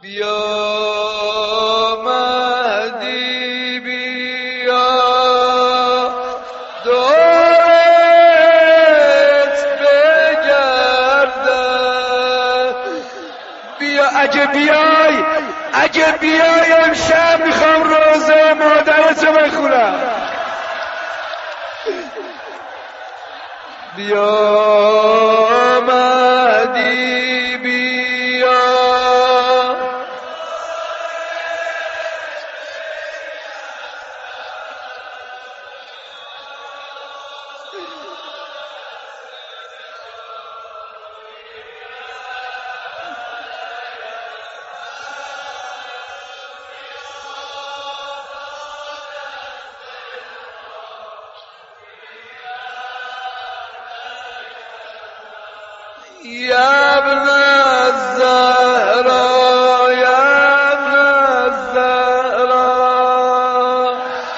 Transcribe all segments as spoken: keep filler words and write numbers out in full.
بیا مهدی بیا دورت بگردن. بیا اگه بیای اگه بیای امشب میخوام روزه مادرتو بخونم. بیا مهدی بیا يا ابن الزهراء يا ابن الزهراء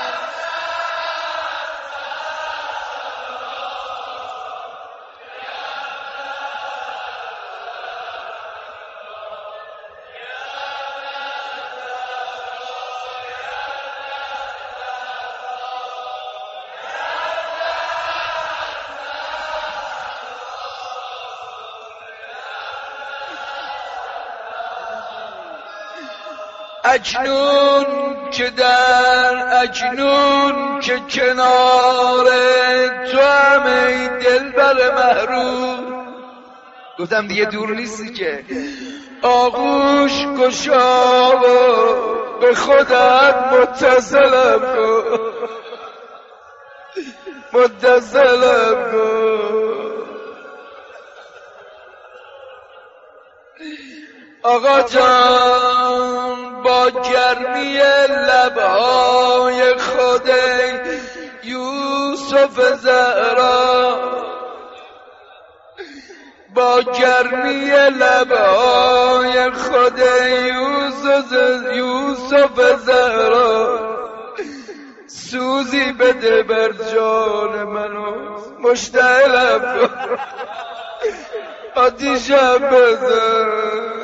اکنون که در اکنون که کنار تو هم ای دلبر محروم، گفتم دیگه دور نیستی که، آغوش گشا و به خودت متصلم کن، متصلم کن. آقا جان با گرمی لبهای خود یوسف زهرا، با گرمی لبهای خود یوسف یوسف زهرا، سوزی بده بر جان منو مشتعلم کن، آتیشم بزن.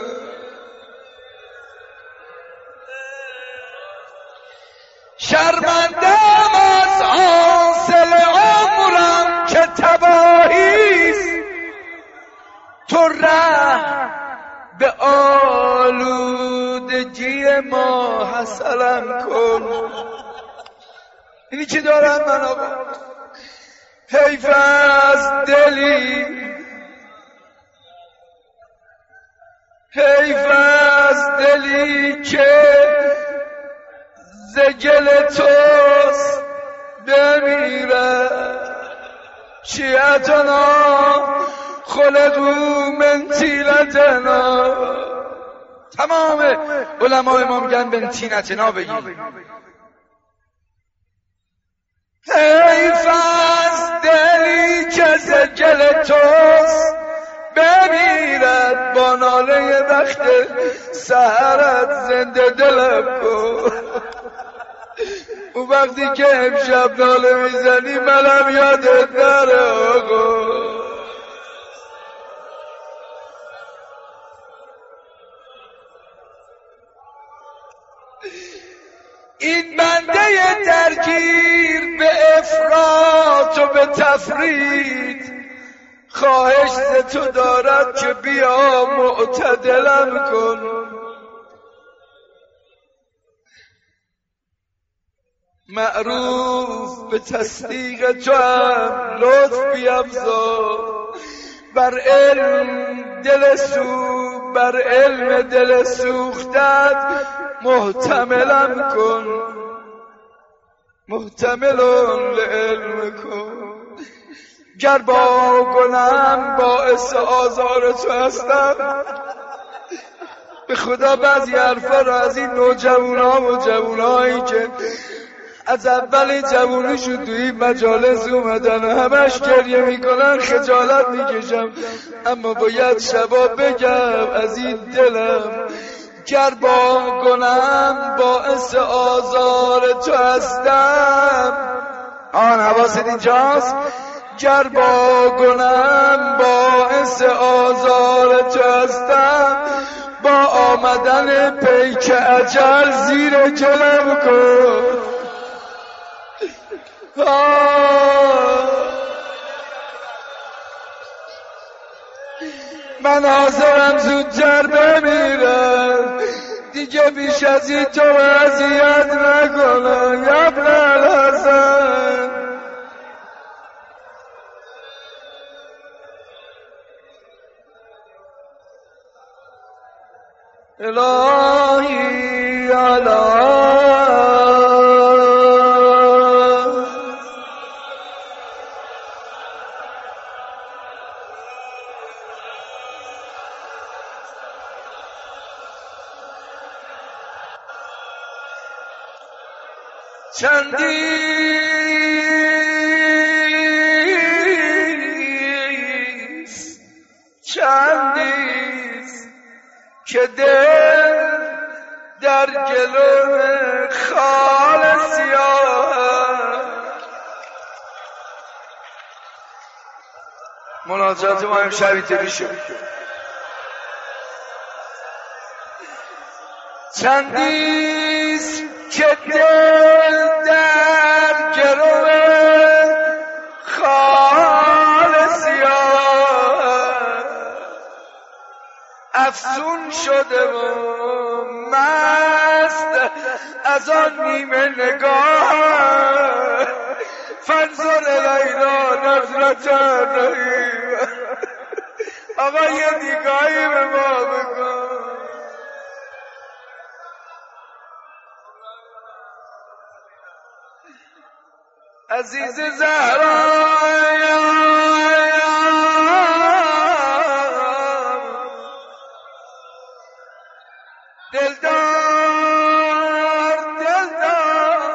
شرمندم از حاصل عمرم که تباهیست، تو ره به آلودگی ما حسلم کن. اینی که دارم من آقا، حیف از دلی حیف از دلی که زگل توست بمیره، شیعتنا خلقو من تیلتنا. تمام علمای ما میگن من تینتنا بگی. حیف از دلی که زگل توست بمیرد، با ناله وقت سحرت زنده دلم کن. اون وقتی که امشب ناله میزنی منم یادت نره آقا. این بنده درگیر به افراط و به تفرید، خواهش ز تو دارد که بیا معتدلم کن. معروف به تصدیق تو هم لطف بیفزا، بر علم دل سو بر علم دل سوختت محتملم کن، محتملم لعلم کن. گر با گناهم باعث آزار تو هستم، به خدا بعضی حرفا را از این نوجوان‌ها و جوان‌هایی که از اول جوونیشون توی این مجالس اومدن همش گریه میکنن خجالت میکشم، اما باید شبا بگم از این دلم، گر با گناهم باعث آزار تو هستم. آن حواست اینجاست. گر با گناهم باعث آزار تو هستم، با آمدن پیک اجل زیر جلم کن. من حاضرم زودتر بمیرم دیگه بیش از این تو اذیت نکنم یا ابن الحسن. الهی علی چندیست چندیست که دل در گلو خال سیاه. مناجات ما امشب اینطوری شد. چندیست که دل در گلو خال سیاه افسون شده و مست از آن نیمه نگاه. فنظر لیلا نظرت رحیم. آقا یه نگاهی به ما بکن. عزیز زهرا دلدار دلدار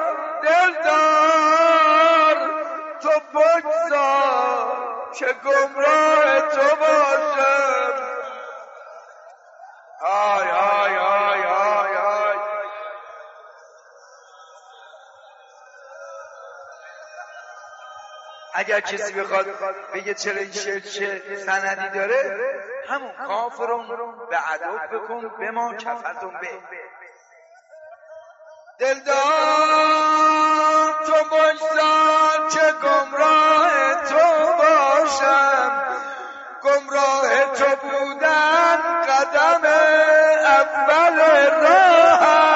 دلدار تو بگذار که گمراه تو باشم. آی آی آی آی آی اگر کسی بخواد بگه چرا این شعر چه سندی داره، همون کافرون به عدد بکن به ما کفتون به دلدار تو بگذار که گمراه تو باشم. گمراه تو بودن قدم اول راه.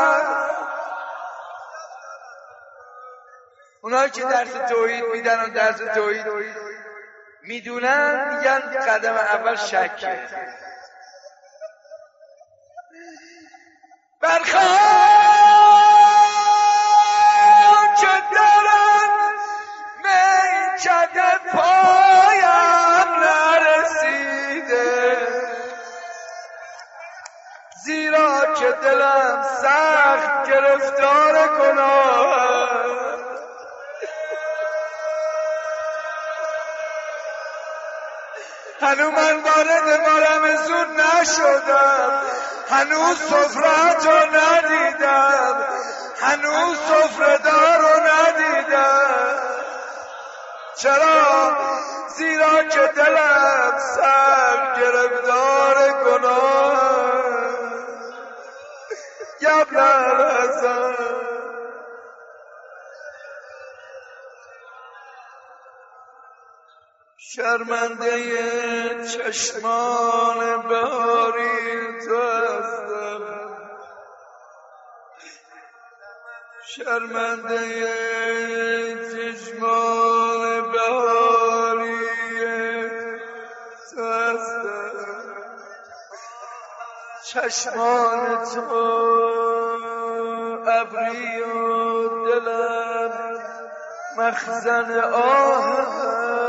اونایی که درس توحید میدن و درس توحید میدونن میگن قدم اول شکه. برخواه که دارم میکده پایم نرسیده زیرا که دلم سخت گرفتار گناه. هنو من وارد رمضان نشدم، هنوز سفره‌تو ندیدم، هنوز سفره‌دارو ندیدم. چرا؟ زیرا که دلم سر گرفتار گناه. ابن الحسن شرمنده چشمان بهاری تو هستم، شرمنده چشمان بهاری تو هستم. چشمان تو ابری و دلم مخزن آه.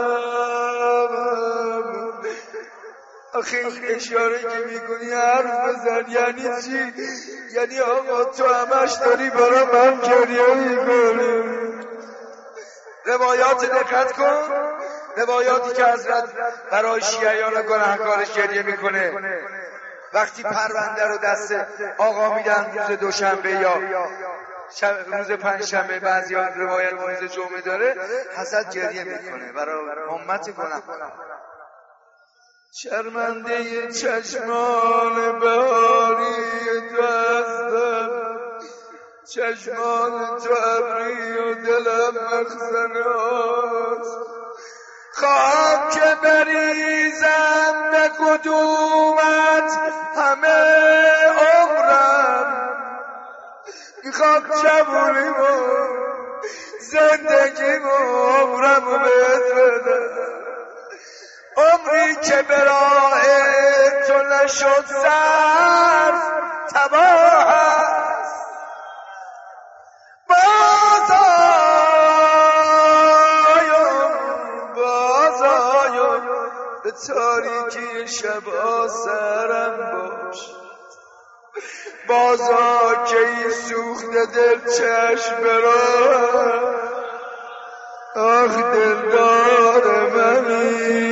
آخه این اشاره که میکنی حرف بزن یعنی چی؟ یعنی آقا تو همش داری برای من گریه میکنی. روایات دقت کن، روایاتی که حضرت برای شیعیان گناهکارش گریه میکنه. وقتی پرونده رو دست آقا میدن روز دوشنبه یا روز پنجشنبه، بعضی ها روایت روز جمعه داره، حضرت گریه میکنه برای امت گناهکار. شرمنده چشمان بهاری تو هستم، چشمان تو ابری و دلم مخزن آست. خواهم که بریزم به قدومت همه عمرم، میخوام چبوریمو زندگیمو عمرمو بهت بدم، عمری که به راه تو نشد صرف تباه است. باز آیم باز آیم به تاریکی شب آسرم باش، بازا که این سوخت دل چشم برای آخ دلدار منی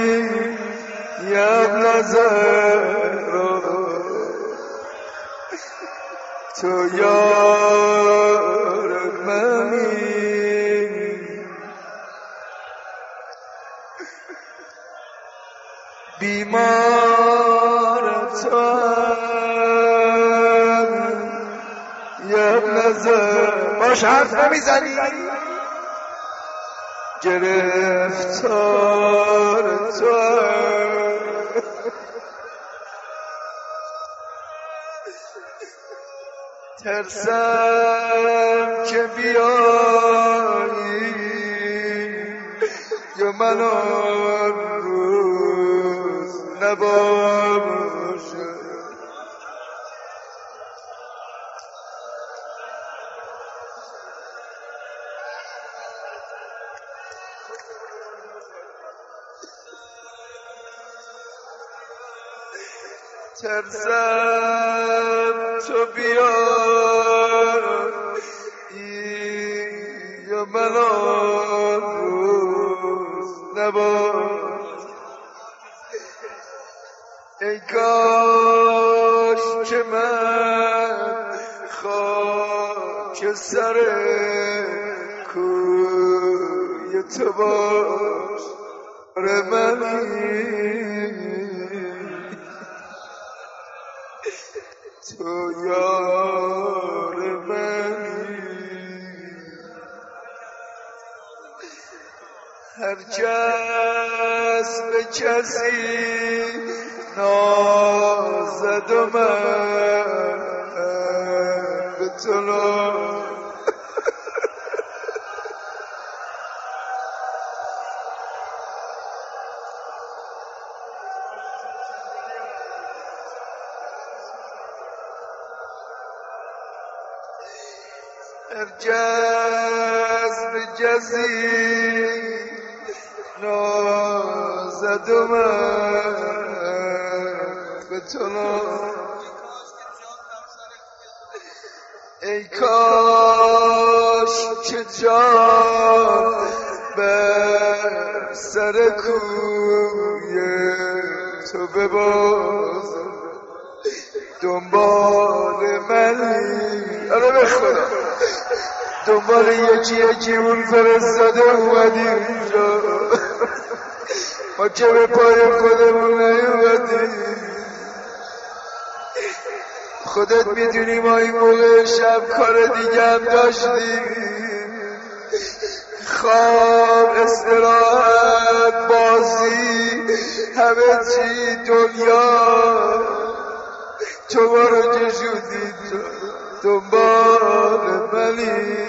یب نظر تو یار منی. بیمار تو یب نظر باش حرف نمیزنی، گرفتار تو ترسم که بیایی یا من آن روز نباشم. ترسم تو بیایی یا من آن روز نباش. ای کاش که من خاک سر کوی تو باش منی، تو یار منی. هر کس به کسی نازد و من به تو نازم، هر کس به کسی نازد و من به تو نازم. ای کاش که جان بر سر کوی تو ببازم، دنبال منی آره به خدا دنبال یکی یکیمون فرستاده اومدی اینجا، ما که به پای خودمون نیومدیم. خودت میدونی ما این موقع شب کار دیگه هم داشتیم، خواب، استراحت، بازی، همه چی دنیا. تو ما رو جشودی دنبال منی،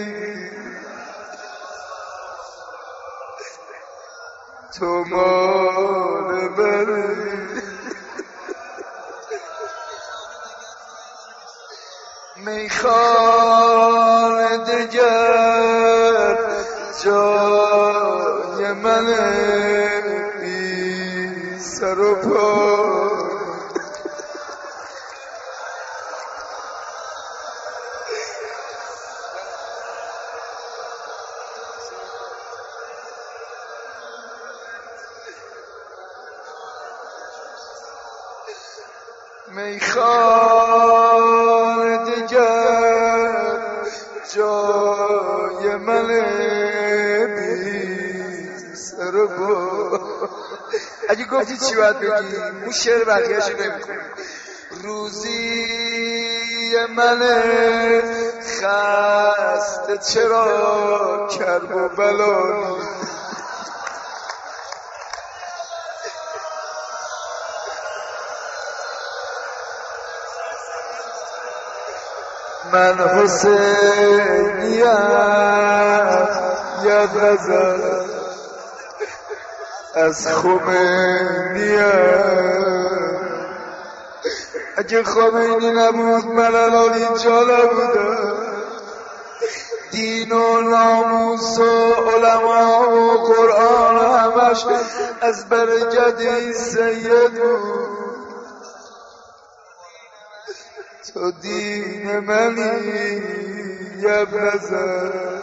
تو مال منی. میخوان دگر جای منه بی سر و پا، میخوان دیگر جای من بی سر و پا. اگه گفتی چی باید بگی اون شعر بقیه‌شو نمیخونی. روزی من خسته چرا کرب و بلا من حسینیم ید غزل از خمینیم. اگه خمینی نبود من الان اینجا نبودم. دین و ناموس و علما و قرآن و همش از برکت این سید بود. تو دین منی ابن زر